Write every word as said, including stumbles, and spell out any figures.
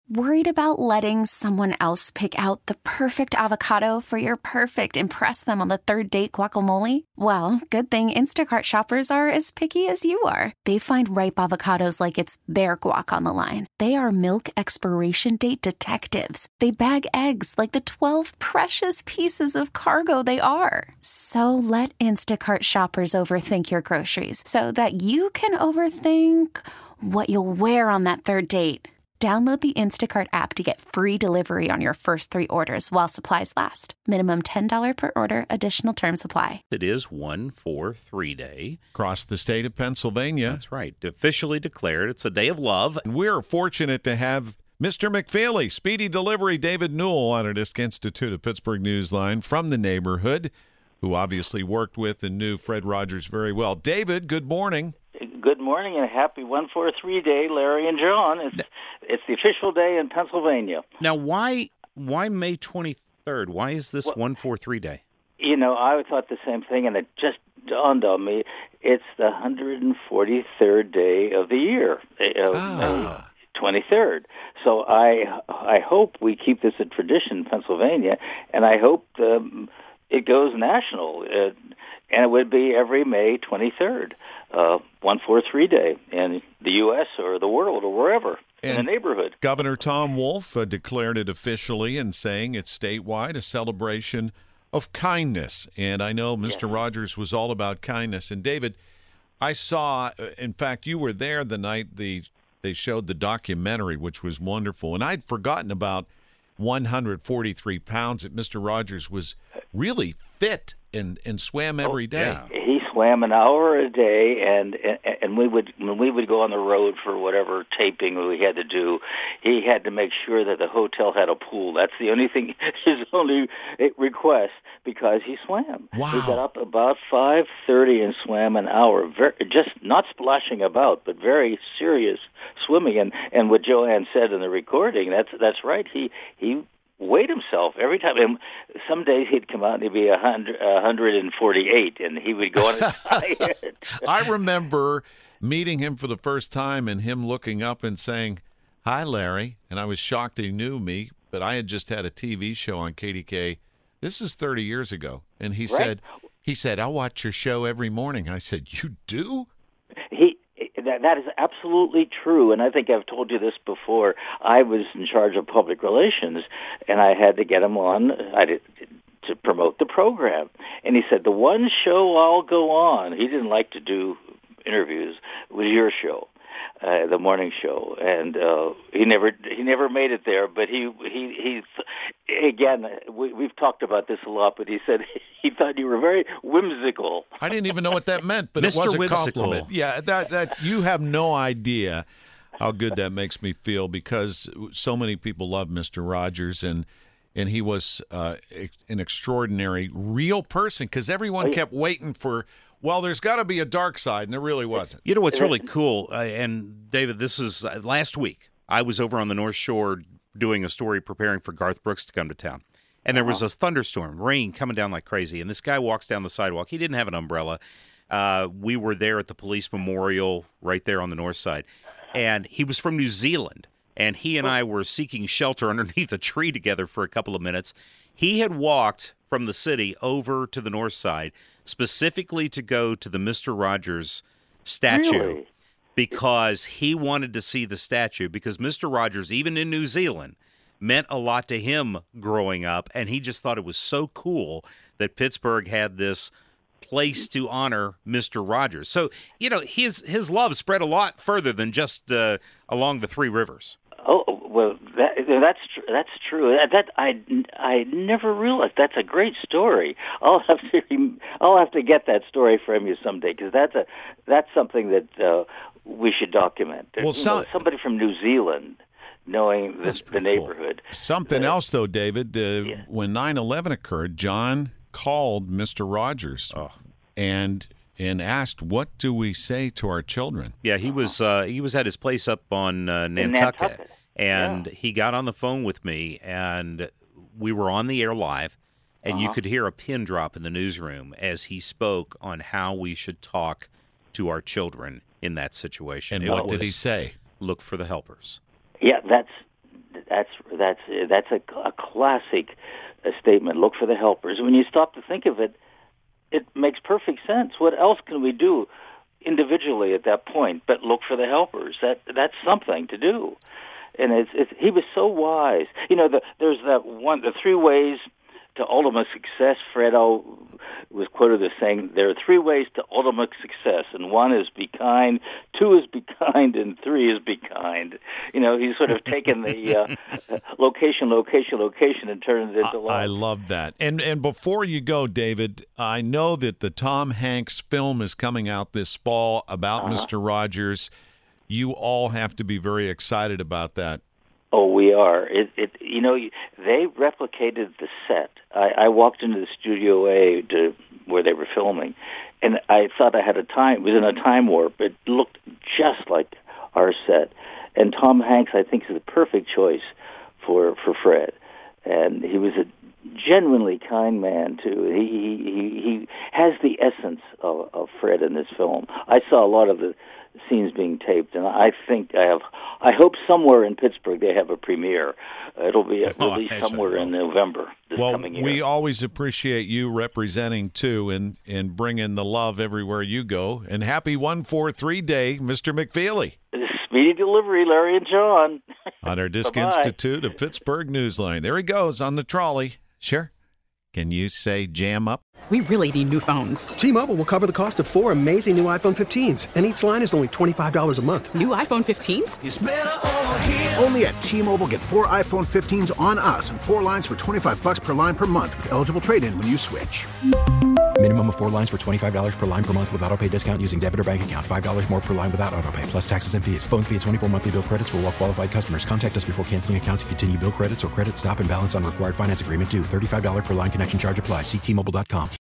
Worried about letting someone else pick out the perfect avocado for your perfect impress them on the third date guacamole? Well, good thing Instacart shoppers are as picky as you are. They find ripe avocados like it's their guac on the line. They are milk expiration date detectives. They bag eggs like the twelve precious pieces of cargo they are. So let Instacart shoppers overthink your groceries so that you can overthink what you'll wear on that third date. Download the Instacart app to get free delivery on your first three orders while supplies last. Minimum ten dollars per order. Additional terms apply. It is one four three day. Across the state of Pennsylvania. That's right. Officially declared. It's a day of love. And we're fortunate to have Mister McFeely, Speedy Delivery, David Newell, Autodesk Institute of Pittsburgh Newsline from the neighborhood, who obviously worked with and knew Fred Rogers very well. David, good morning. Good morning and happy one four three day, Larry and John. It's it's the official day in Pennsylvania. Now, why why May twenty-third? Why is this well, one four three day? You know, I thought the same thing, and it just dawned on me. It's the one hundred forty-third day of the year, of ah. May twenty-third. So I I hope we keep this a tradition in Pennsylvania, and I hope um, it goes national. Uh, and it would be every May twenty-third. Uh, one four three day in the U S or the world or wherever and in the neighborhood. Governor Tom Wolf uh, declared it officially and saying it's statewide, a celebration of kindness. And I know Mister Yeah. Rogers was all about kindness. And David, I saw, uh, in fact, you were there the night the they showed the documentary, which was wonderful. And I'd forgotten about one hundred forty-three pounds that Mister Rogers was really fit and, and swam every day. Oh, yeah. He swam an hour a day, and, and and we would when we would go on the road for whatever taping we had to do, he had to make sure that the hotel had a pool. That's the only thing, his only request, because he swam. Wow. He got up about five thirty and swam an hour, very, just not splashing about, but very serious swimming. And and what Joanne said in the recording, that's that's right. He he. weighed himself every time. And some days he'd come out and he'd be one hundred, one hundred forty-eight, and he would go on his diet. I remember meeting him for the first time and him looking up and saying, "Hi, Larry." And I was shocked he knew me, but I had just had a T V show on K D K. This is thirty years ago. And he Right. said, he said, "I watch your show every morning." I said, "You do?" He That, that is absolutely true, and I think I've told you this before. I was in charge of public relations, and I had to get him on I did, to promote the program. And he said, the one show I'll go on, he didn't like to do interviews, was your show, uh, the morning show. And uh, he never he never made it there, but he, he, he again, we, we've talked about this a lot, but he said he thought you were very whimsical. I didn't even know what that meant, but Mister it was a Whimsical. compliment. Yeah, that that you have no idea how good that makes me feel, because so many people love Mister Rogers, and and he was uh, an extraordinary, real person, because everyone Oh, yeah. kept waiting for, well, there's got to be a dark side, and there really wasn't. You know what's really cool, uh, and David, this is uh, last week. I was over on the North Shore doing a story preparing for Garth Brooks to come to town. And there was a thunderstorm, rain coming down like crazy. And this guy walks down the sidewalk. He didn't have an umbrella. Uh, we were there at the police memorial right there on the north side. And he was from New Zealand. And he and I were seeking shelter underneath a tree together for a couple of minutes. He had walked from the city over to the north side specifically to go to the Mister Rogers statue. Really? Because he wanted to see the statue, because Mister Rogers, even in New Zealand, meant a lot to him growing up, and he just thought it was so cool that Pittsburgh had this place to honor Mister Rogers. So, you know, his his love spread a lot further than just uh, along the Three Rivers. Oh well, that, that's tr- that's true. That, that I I never realized. That's a great story. I'll have to I'll have to get that story from you someday, because that's a that's something that uh, we should document. Well, you some, know, somebody from New Zealand knowing the, the neighborhood. Cool. Something uh, else, though, David. Uh, yeah. When nine eleven occurred, John called Mister Rogers Oh. and and asked, "What do we say to our children?" Yeah, he was uh, he was at his place up on uh, Nantucket, Nantucket. and Yeah. he got on the phone with me, and we were on the air live, and you Uh-huh. could hear a pin drop in the newsroom as he spoke on how we should talk to our children in that situation. And It what did he was, say? Look for the helpers. Yeah, that's That's that's that's a, a classic uh, statement. Look for the helpers. When you stop to think of it, it makes perfect sense. What else can we do individually at that point but look for the helpers? That that's something to do. And it's, it's he was so wise. You know, the, there's that one, the three ways to ultimate success. Fredo was quoted as saying, there are three ways to ultimate success, and one is be kind, two is be kind, and three is be kind. You know, he's sort of taken the uh, location, location, location, and turned it into life. I love that. And and before you go, David, I know that the Tom Hanks film is coming out this fall about uh-huh. Mister Rogers. You all have to be very excited about that. Oh, we are. It, it, you know, they replicated the set. I, I walked into the Studio A to where they were filming, and I thought I had a time. It was in a time warp. It looked just like our set. And Tom Hanks, I think, is the perfect choice for for Fred. And he was a genuinely kind man too. He he he has the essence of, of Fred in this film. I saw a lot of the scenes being taped, and I think I have. I hope somewhere in Pittsburgh they have a premiere. Uh, it'll be released oh, somewhere in November this well, coming year. We always appreciate you representing too, and and bringing the love everywhere you go. And happy one four three Day, Mister McFeely. Speedy delivery, Larry and John. On our Disc Institute of Pittsburgh Newsline. There he goes on the trolley. Sure. Can you say jam up? We really need new phones. T-Mobile will cover the cost of four amazing new iPhone fifteens, and each line is only twenty-five dollars a month. New iPhone fifteens? It's better over here. Only at T-Mobile, get four iPhone fifteens on us and four lines for twenty-five dollars per line per month with eligible trade-in when you switch. Minimum of four lines for twenty-five dollars per line per month with autopay discount using debit or bank account. five dollars more per line without autopay, plus taxes and fees. Phone fee at twenty-four monthly bill credits for well-qualified customers. Contact us before canceling account to continue bill credits or credit stop and balance on required finance agreement due. thirty-five dollars per line connection charge applies. See T Mobile dot com.